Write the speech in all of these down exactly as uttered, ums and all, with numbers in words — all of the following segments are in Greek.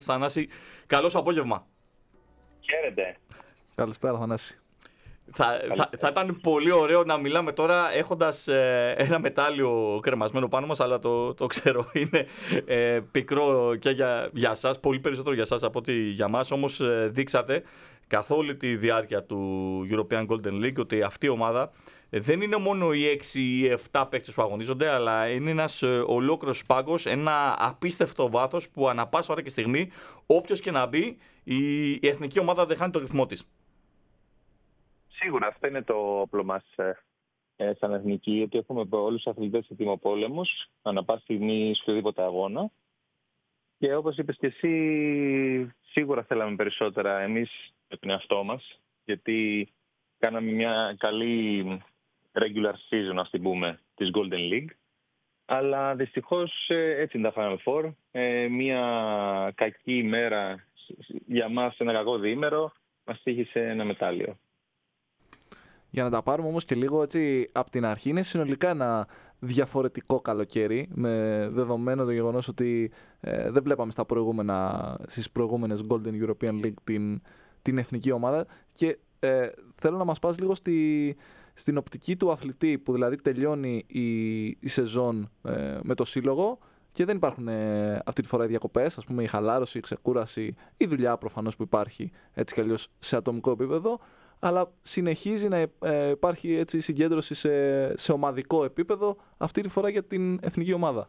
Θανάση, καλό σου απόγευμα. Χαίρετε. Καλησπέρα, Θανάση. Θα, θα, θα ήταν πολύ ωραίο να μιλάμε τώρα έχοντας ε, ένα μετάλλιο κρεμασμένο πάνω μας, αλλά το, το ξέρω, είναι ε, πικρό και για, για σας, πολύ περισσότερο για σας από ότι για μας. Όμως ε, δείξατε καθ' όλη τη διάρκεια του European Golden League ότι αυτή η ομάδα δεν είναι μόνο οι έξι ή επτά παίκτες που αγωνίζονται, αλλά είναι ένας ολόκληρος πάγκος, ένα απίστευτο βάθος που ανά πάσα ώρα και στιγμή, όποιος και να μπει, η, η εθνική ομάδα δεν χάνει το ρυθμό της. Σίγουρα αυτό είναι το όπλο μας ε, σαν εθνική, ότι έχουμε όλους τους αθλητές σε τιμοπόλεμους, ανά πάσα στιγμή σε οποιοδήποτε αγώνα. Και όπως είπες και εσύ, σίγουρα θέλαμε περισσότερα εμείς με τον εαυτό μας, γιατί κάναμε μια καλή regular season, ας την πούμε, της Golden League. Αλλά δυστυχώς έτσι είναι τα Final Four. Ε, μια κακή ημέρα για μας, ένα κακό διήμερο, μας τύχησε ένα μετάλλιο. Για να τα πάρουμε όμως και λίγο έτσι από την αρχή, είναι συνολικά ένα διαφορετικό καλοκαίρι, με δεδομένο το γεγονός ότι ε, δεν βλέπαμε στα προηγούμενα, στις προηγούμενες Golden European League την, την εθνική ομάδα, και ε, θέλω να μας πας λίγο στη, στην οπτική του αθλητή, που δηλαδή τελειώνει η, η σεζόν ε, με το σύλλογο και δεν υπάρχουν ε, αυτή τη φορά οι διακοπές, ας πούμε η χαλάρωση, η ξεκούραση, η δουλειά προφανώς που υπάρχει έτσι κι αλλιώς σε ατομικό επίπεδο, αλλά συνεχίζει να υπάρχει έτσι συγκέντρωση σε, σε ομαδικό επίπεδο, αυτή τη φορά για την εθνική ομάδα.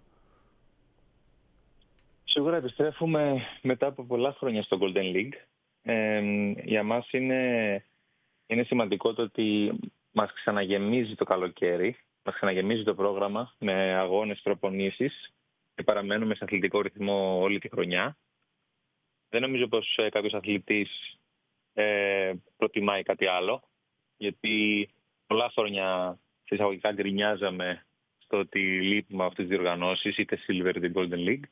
Σίγουρα επιστρέφουμε μετά από πολλά χρόνια στο Golden League. Ε, για μας είναι, είναι σημαντικό το ότι μας ξαναγεμίζει το καλοκαίρι, μας ξαναγεμίζει το πρόγραμμα με αγώνες, προπονήσεις και παραμένουμε σε αθλητικό ρυθμό όλη τη χρονιά. Δεν νομίζω πως κάποιος αθλητής Ε, προτιμάει κάτι άλλο, γιατί πολλά χρόνια εισαγωγικά γκρινιάζαμε στο ότι λείπουμε αυτές τις διοργανώσεις, είτε Silver είτε Golden League.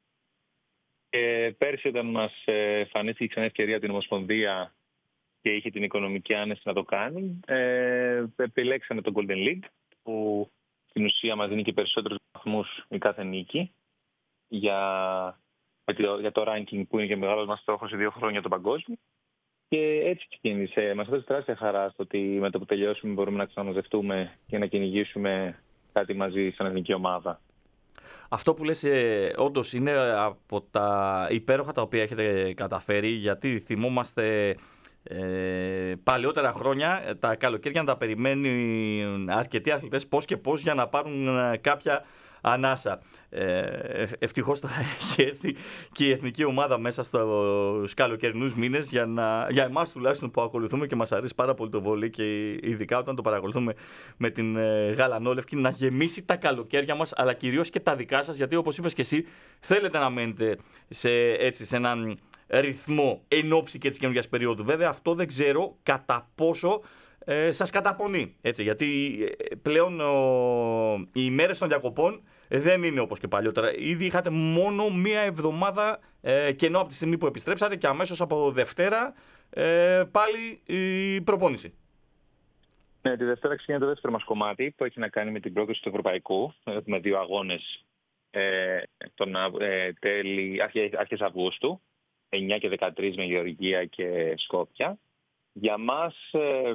Και πέρσι, όταν μας εμφανίστηκε ξανά ευκαιρία την Ομοσπονδία και είχε την οικονομική άνεση να το κάνει, ε, επιλέξαμε το Golden League, που στην ουσία μας δίνει και περισσότερους βαθμούς η κάθε νίκη για, για το ranking, που είναι και μεγάλος μας στόχος σε δύο χρόνια το παγκόσμιο. Και έτσι ξεκίνησε. Μας έδωσε τεράστια χαρά στο ότι με το που τελειώσουμε μπορούμε να ξαναμαζευτούμε και να κυνηγήσουμε κάτι μαζί σαν εθνική ομάδα. Αυτό που λες ε, όντως είναι από τα υπέροχα τα οποία έχετε καταφέρει, γιατί θυμόμαστε ε, παλαιότερα χρόνια τα καλοκαίρια να τα περιμένουν αρκετοί αθλητές πώς και πώς για να πάρουν κάποια ανάσα. Ε, ευτυχώς τώρα έχει έρθει και η εθνική ομάδα μέσα στους καλοκαιρινούς μήνες, για, να, για εμάς τουλάχιστον που ακολουθούμε και μας αρέσει πάρα πολύ το βόλεϊ, και ειδικά όταν το παρακολουθούμε με την ε, γαλανόλευκη, να γεμίσει τα καλοκαίρια μας, αλλά κυρίως και τα δικά σας, γιατί όπως είπες και εσύ θέλετε να μένετε σε, έτσι, σε έναν ρυθμό εν ώψη και της καινούργιας περίοδου. Βέβαια αυτό δεν ξέρω κατά πόσο ε, σας καταπονεί, έτσι, γιατί πλέον ο, οι ημέρες των διακοπών δεν είναι όπως και παλιότερα. Ήδη είχατε μόνο μία εβδομάδα ε, κενό από τη στιγμή που επιστρέψατε, και αμέσως από Δευτέρα ε, πάλι η προπόνηση. Ναι, τη Δευτέρα ξεκινάει το δεύτερο μας κομμάτι, που έχει να κάνει με την πρόκληση του Ευρωπαϊκού. Έχουμε δύο αγώνες ε, τον ε, τέλη, αρχές Αυγούστου, εννιά και δεκατρείς με Γεωργία και Σκόπια. Για μας, ε,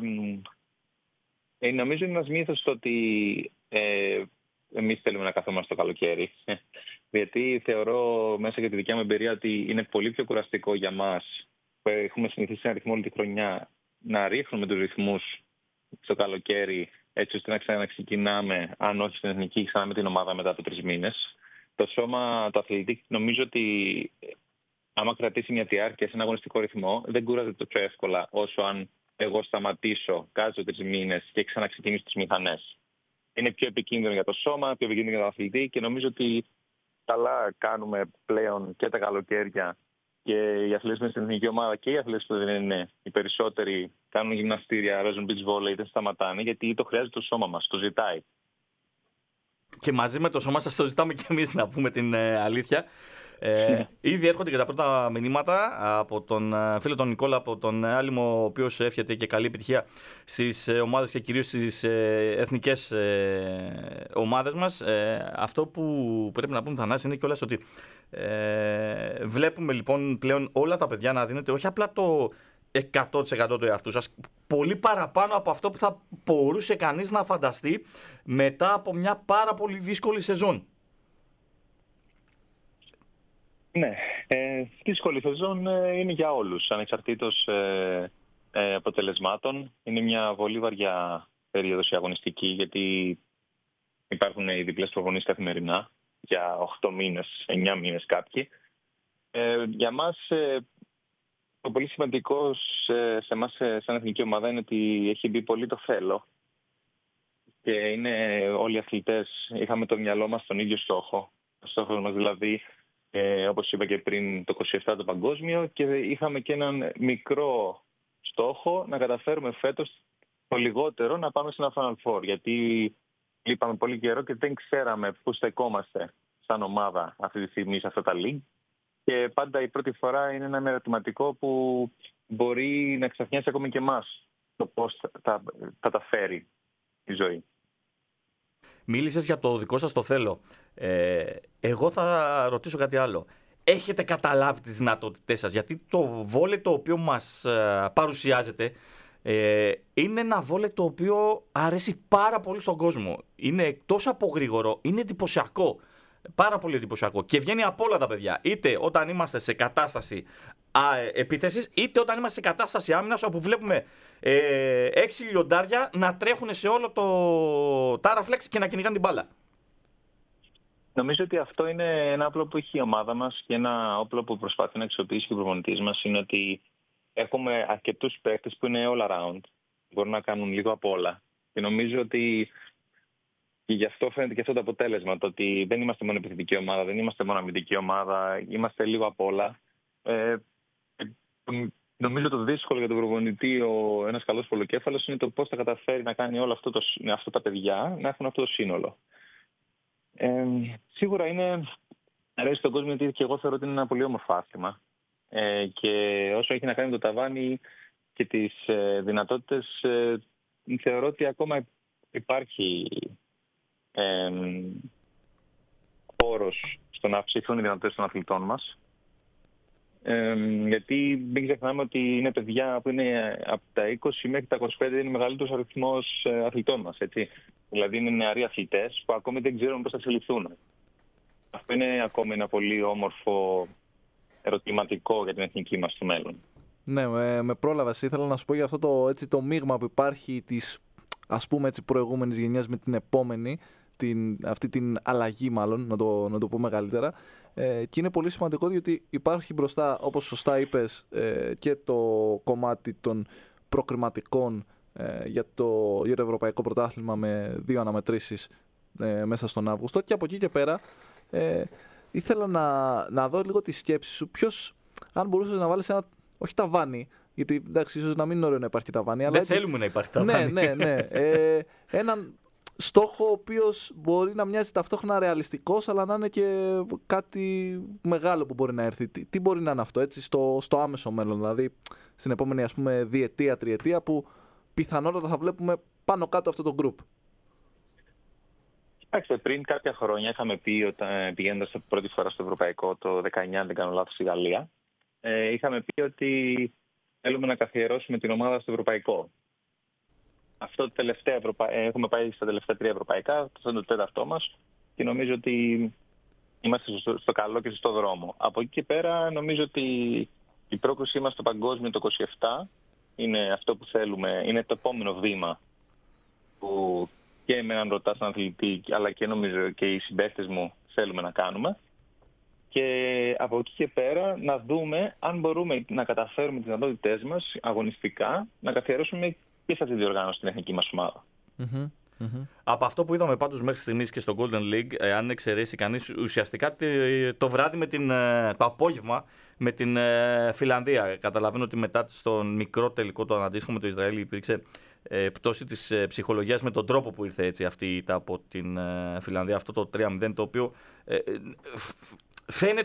ε, νομίζω είναι ένας μύθος το ότι ε, εμείς θέλουμε να καθόμαστε το καλοκαίρι. Γιατί θεωρώ, μέσα για τη δικιά μου εμπειρία, ότι είναι πολύ πιο κουραστικό για μας, που έχουμε συνηθίσει ένα ρυθμό όλη τη χρονιά, να ρίχνουμε τους ρυθμούς στο καλοκαίρι, έτσι ώστε να ξαναξεκινάμε, αν όχι στην εθνική, ξανά με την ομάδα μετά από τρεις μήνες. Το σώμα, το αθλητή, νομίζω ότι άμα κρατήσει μια διάρκεια σε ένα αγωνιστικό ρυθμό, δεν κουράζεται τόσο εύκολα όσο αν εγώ σταματήσω, κάτσω τρεις μήνες και ξαναξεκινήσω τις μηχανές. Είναι πιο επικίνδυνο για το σώμα, πιο επικίνδυνο για τον αθλητή, και νομίζω ότι καλά κάνουμε πλέον και τα καλοκαίρια, και οι αθλητές μέσα στην εθνική ομάδα και οι αθλητές που δεν είναι οι περισσότεροι κάνουν γυμναστήρια, παίζουν beach volley, δεν σταματάνε, γιατί το χρειάζεται το σώμα μας, το ζητάει. Και μαζί με το σώμα σας το ζητάμε και εμείς, να πούμε την ε, αλήθεια. Ε, ήδη έρχονται και τα πρώτα μηνύματα από τον φίλο τον Νικόλα, από τον Άλυμο, ο οποίος εύχεται και καλή επιτυχία στις ομάδες και κυρίως στις εθνικές ομάδες μας. Ε, αυτό που πρέπει να πούμε, Θανάση, είναι κιόλας ότι ε, βλέπουμε λοιπόν πλέον όλα τα παιδιά να δίνετε όχι απλά το εκατό τοις εκατό του εαυτού σας, πολύ παραπάνω από αυτό που θα μπορούσε κανείς να φανταστεί μετά από μια πάρα πολύ δύσκολη σεζόν. Ναι, ε, δύσκολη σεζόν ε, είναι για όλους, ανεξαρτήτως ε, ε, αποτελεσμάτων. Είναι μια πολύ βαριά περίοδος η αγωνιστική, γιατί υπάρχουν οι διπλές προπονήσεις καθημερινά για οκτώ μήνες, εννιά μήνες κάποιοι. Ε, για μας ε, το πολύ σημαντικό σε, σε εμάς σαν εθνική ομάδα είναι ότι έχει μπει πολύ το θέλω και είναι όλοι οι αθλητές, είχαμε το μυαλό μας τον ίδιο στόχο. Ο στόχος μας δηλαδή, ε, όπως είπα και πριν, το είκοσι επτά το παγκόσμιο, και είχαμε και έναν μικρό στόχο να καταφέρουμε φέτος το λιγότερο να πάμε σε ένα Final Four, γιατί λείπαμε πολύ καιρό και δεν ξέραμε πού στεκόμαστε σαν ομάδα αυτή τη στιγμή σε αυτά τα league. Και πάντα η πρώτη φορά είναι ένα ερωτηματικό που μπορεί να ξαφνιάσει ακόμη και εμάς το πώς θα τα καταφέρει η ζωή. Μίλησες για το δικό σας το θέλω. Ε, εγώ θα ρωτήσω κάτι άλλο. Έχετε καταλάβει τις δυνατότητές σας? Γιατί το βόλεϊ το οποίο μας ε, παρουσιάζεται ε, είναι ένα βόλεϊ το οποίο αρέσει πάρα πολύ στον κόσμο. Είναι εκτός από γρήγορο, είναι εντυπωσιακό. Πάρα πολύ εντυπωσιακό. Και βγαίνει από όλα τα παιδιά. Είτε όταν είμαστε σε κατάσταση α, επίθεσης, είτε όταν είμαστε σε κατάσταση άμυνας, όπου βλέπουμε ε, έξι λιοντάρια να τρέχουν σε όλο το τάραφλεξ και να κυνηγάνε την μπάλα. Νομίζω ότι αυτό είναι ένα όπλο που έχει η ομάδα μας και ένα όπλο που προσπαθεί να αξιοποιήσει και ο προπονητής μας. Είναι ότι έχουμε αρκετούς παίκτες που είναι all around. Μπορούν να κάνουν λίγο απ' όλα. Και νομίζω ότι και γι' αυτό φαίνεται και αυτό το αποτέλεσμα. Το ότι δεν είμαστε μόνο επιθετική ομάδα, δεν είμαστε μόνο αμυντική ομάδα, είμαστε λίγο απ' όλα. Ε, νομίζω το δύσκολο για τον προπονητή, ο ένας καλός ποδοκέφαλος, είναι το πώς θα καταφέρει να κάνει όλα αυτό το, αυτά τα παιδιά να έχουν αυτό το σύνολο. Ε, σίγουρα είναι αρέσει στον κόσμο, γιατί και εγώ θεωρώ ότι είναι ένα πολύ όμορφο άθλημα. Ε, και όσο έχει να κάνει με το ταβάνι και τις ε, δυνατότητες, ε, θεωρώ ότι ακόμα υπάρχει ε, όρος στο να αυξηθούν οι δυνατότητες των αθλητών μας. Ε, γιατί μην ξεχνάμε ότι είναι παιδιά που είναι από τα είκοσι μέχρι τα είκοσι πέντε, είναι ο μεγαλύτερος αριθμός ε, αθλητών μας. Έτσι. Δηλαδή είναι νεαροί αθλητές που ακόμη δεν ξέρουν πώς θα εξελιχθούν. Αυτό είναι ακόμη ένα πολύ όμορφο ερωτηματικό για την εθνική μας στο μέλλον. Ναι, με, με πρόλαβες. Ήθελα να σου πω για αυτό το, έτσι, το μείγμα που υπάρχει της, ας πούμε, έτσι, προηγούμενης γενιάς με την επόμενη, την, αυτή την αλλαγή μάλλον, να το, να το πω μεγαλύτερα. Ε, και είναι πολύ σημαντικό, διότι υπάρχει μπροστά, όπως σωστά είπες, ε, και το κομμάτι των προκριματικών ε, για, το, για το Ευρωπαϊκό Πρωτάθλημα με δύο αναμετρήσεις ε, μέσα στον Αύγουστο, και από εκεί και πέρα ε, ήθελα να, να δω λίγο τη σκέψη σου. Ποιος, αν μπορούσες να βάλεις ένα, όχι ταβάνι, γιατί εντάξει, ίσως να μην είναι ωραίο να υπάρχει ταβάνι. Δεν θέλουμε να υπάρχει ταβάνι. Ναι, ναι, ναι. Ε, έναν στόχο ο οποίος μπορεί να μοιάζει ταυτόχρονα ρεαλιστικός, αλλά να είναι και κάτι μεγάλο που μπορεί να έρθει. Τι, τι μπορεί να είναι αυτό, έτσι, στο, στο άμεσο μέλλον, δηλαδή στην επόμενη, ας πούμε, διετία, τριετία, που πιθανότατα θα βλέπουμε πάνω κάτω αυτό το group. Κοιτάξτε, πριν κάποια χρόνια είχαμε πει, όταν πηγαίνοντας πρώτη φορά στο Ευρωπαϊκό, το δεκαεννιά, αν δεν κάνω λάθος, στη Γαλλία, ε, είχαμε πει ότι θέλουμε να καθιερώσουμε την ομάδα στο Ευρωπαϊκό. Αυτό το τελευταίο Ευρωπα... Έχουμε πάει στα τελευταία τρία ευρωπαϊκά, αυτό είναι το τέταρτό μας, και νομίζω ότι είμαστε στο, στο καλό και στο δρόμο. Από εκεί και πέρα νομίζω ότι η πρόκρισή μας στο παγκόσμιο το είκοσι επτά είναι αυτό που θέλουμε, είναι το επόμενο βήμα που και εμένα ρωτά σαν αθλητή, αλλά και νομίζω και οι συμπαίκτες μου θέλουμε να κάνουμε. Και από εκεί και πέρα να δούμε αν μπορούμε να καταφέρουμε τις δυνατότητές μας αγωνιστικά να καθιερώσουμε και σε αυτή τη διοργάνωση στην εθνική μας ομάδα. Mm-hmm. Mm-hmm. Από αυτό που είδαμε πάντως μέχρι στιγμής και στο Golden League, αν εξαιρέσει κανείς ουσιαστικά το βράδυ με την, το απόγευμα με την Φιλανδία. Καταλαβαίνω ότι μετά στον μικρό τελικό, το αντίστοιχο με το Ισραήλ, υπήρξε ε, πτώση της ε, ψυχολογίας με τον τρόπο που ήρθε έτσι αυτή ήταν από την ε, Φιλανδία, αυτό το τρία μηδέν, το οποίο ε, φαίνεται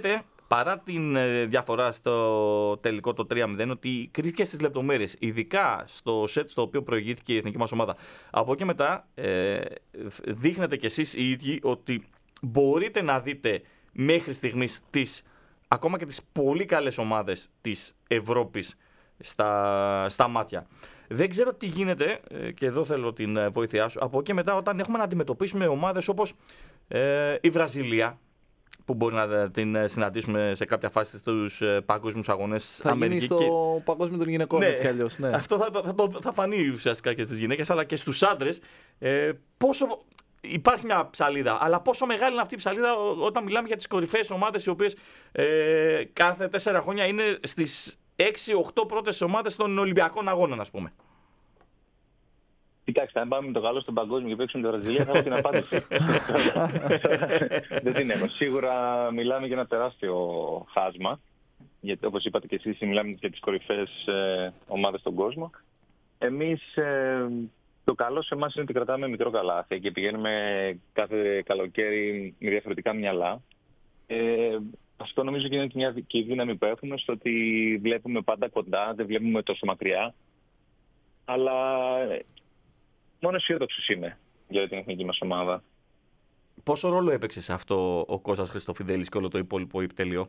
παρά την διαφορά στο τελικό το τρία μηδέν, ότι κρίθηκε στις λεπτομέρειες, ειδικά στο σετ στο οποίο προηγήθηκε η εθνική μας ομάδα. Από εκεί μετά ε, δείχνετε κι εσείς οι ίδιοι ότι μπορείτε να δείτε μέχρι στιγμής τις, ακόμα και τις πολύ καλές ομάδες της Ευρώπης στα, στα μάτια. Δεν ξέρω τι γίνεται, και εδώ θέλω την βοήθειά σου, από εκεί μετά όταν έχουμε να αντιμετωπίσουμε ομάδες όπως ε, η Βραζιλία, που μπορεί να την συναντήσουμε σε κάποια φάση στους παγκόσμιους αγώνες. Θα Αμερική γίνει στο και... παγκόσμιο των γυναικών, ναι, έτσι κι αλλιώς. Ναι. Αυτό θα, θα, θα, θα φανεί ουσιαστικά και στις γυναίκες, αλλά και στους άντρες. Ε, πόσο... Υπάρχει μια ψαλίδα, αλλά πόσο μεγάλη είναι αυτή η ψαλίδα όταν μιλάμε για τις κορυφαίες ομάδες, οι οποίες ε, κάθε τέσσερα χρόνια είναι στις έξι οκτώ πρώτες ομάδες των Ολυμπιακών Αγώνων, ας πούμε. Κοιτάξτε, αν πάμε με το Γάλλο στον παγκόσμιο και παίξουμε τη Βραζιλία, θα έχω την απάντηση. Δεν την έχω. Σίγουρα μιλάμε για ένα τεράστιο χάσμα. Γιατί, όπως είπατε και εσείς, μιλάμε για τις κορυφαίες ε, ομάδες στον κόσμο. Εμείς, ε, το καλό σε εμάς είναι ότι κρατάμε μικρό καλάθι και πηγαίνουμε κάθε καλοκαίρι με διαφορετικά μυαλά. Ε, αυτό νομίζω και είναι και, μια, και η δύναμη που έχουμε, στο ότι βλέπουμε πάντα κοντά, δεν βλέπουμε τόσο μακριά. Αλλά μόνο αισιόδοξος είμαι για την εθνική μας ομάδα. Πόσο ρόλο έπαιξε σε αυτό ο Κώστας Χριστοφιδέλης και όλο το υπόλοιπο επιτελείο?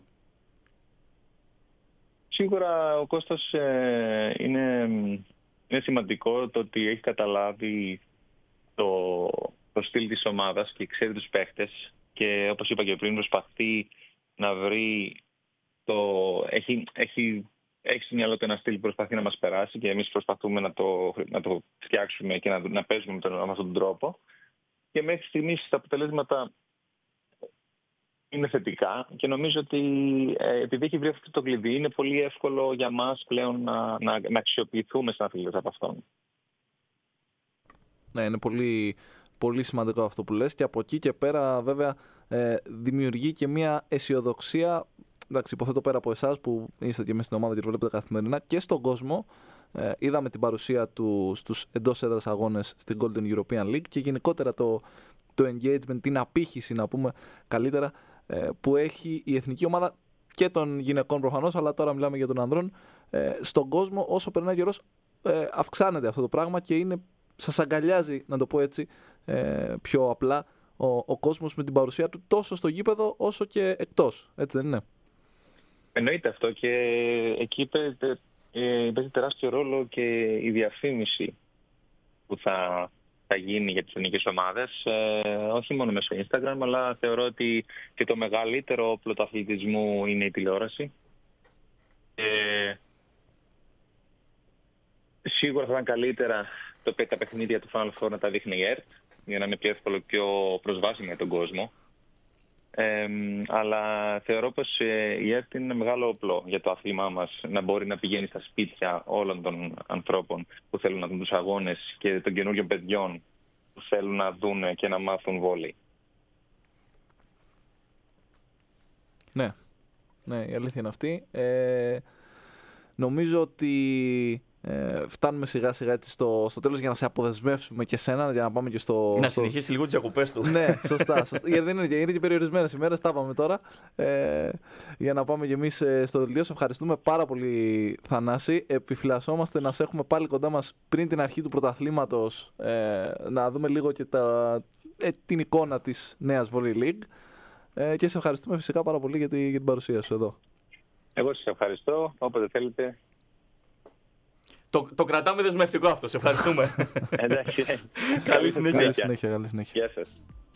Σίγουρα ο Κώστας ε, είναι, είναι σημαντικό το ότι έχει καταλάβει το, το στυλ της ομάδας και ξέρει τους παίχτες και όπως είπα και πριν προσπαθεί να βρει το... Έχει, έχει, έχει στο μυαλό του ένα στυλ που προσπαθεί να μας περάσει και εμείς προσπαθούμε να το, να το φτιάξουμε και να, να παίζουμε με, τον, με αυτόν τον τρόπο. Και μέχρι στιγμής τα αποτελέσματα είναι θετικά και νομίζω ότι ε, επειδή έχει βρει αυτό το κλειδί είναι πολύ εύκολο για μας πλέον να, να, να αξιοποιηθούμε σαν αθλητές από αυτόν. Ναι, είναι πολύ, πολύ σημαντικό αυτό που λες και από εκεί και πέρα βέβαια ε, δημιουργεί και μια αισιοδοξία, εντάξει, υποθέτω πέρα από εσάς που είστε και μέσα στην ομάδα και το βλέπετε καθημερινά, και στον κόσμο. Ε, είδαμε την παρουσία του στους εντός έδρας αγώνες στην Golden European League και γενικότερα το, το engagement, την απήχηση να πούμε καλύτερα, ε, που έχει η εθνική ομάδα και των γυναικών προφανώς, αλλά τώρα μιλάμε για των ανδρών, ε, στον κόσμο. Όσο περνάει καιρός ε, αυξάνεται αυτό το πράγμα και είναι, σας αγκαλιάζει, να το πω έτσι ε, πιο απλά, ο, ο κόσμος με την παρουσία του τόσο στο γήπεδο όσο και εκτός, έτσι δεν είναι? Εννοείται αυτό και εκεί παίζει, ε, παίζει τεράστιο ρόλο και η διαφήμιση που θα, θα γίνει για τις εθνικές ομάδες, ε, όχι μόνο μέσω Instagram, αλλά θεωρώ ότι και το μεγαλύτερο όπλο του αθλητισμού είναι η τηλεόραση. Ε, σίγουρα θα ήταν καλύτερα το, τα παιχνίδια του Final Four να τα δείχνει η ΕΡΤ, για να είναι πιο εύκολο, πιο προσβάσιμο για τον κόσμο. Ε, αλλά θεωρώ πως ε, η ΕΡΤ είναι ένα μεγάλο όπλο για το άθλημά μας, να μπορεί να πηγαίνει στα σπίτια όλων των ανθρώπων που θέλουν να δουν τους αγώνες και των καινούριων παιδιών που θέλουν να δουν και να μάθουν βόλεϊ. Ναι, ναι, η αλήθεια είναι αυτή. Ε, νομίζω ότι ε, φτάνουμε σιγά σιγά έτσι στο, στο τέλος για να σε αποδεσμεύσουμε και σένα, για να πάμε και στο... Να στο... συνεχίσει λίγο τις διακοπές του. Ναι, σωστά, σωστά. Γιατί δεν είναι, είναι και περιορισμένες ημέρες, τα πάμε τώρα. Ε, για να πάμε και εμείς στο δελτίο. Σε ευχαριστούμε πάρα πολύ, Θανάση. Επιφυλασσόμαστε να σε έχουμε πάλι κοντά μας πριν την αρχή του πρωταθλήματος, ε, να δούμε λίγο και τα, ε, την εικόνα της νέας Volley League. Ε, και σε ευχαριστούμε φυσικά πάρα πολύ για, τη, για την παρουσία σου εδώ. Εγώ σας ευχαριστώ. Όποτε θέλετε. Το, το κρατάμε δεσμευτικό αυτό. Σε ευχαριστούμε. Εντάξει. Καλή συνέχεια. Καλή συνέχεια. Καλή συνέχεια. Γεια σας.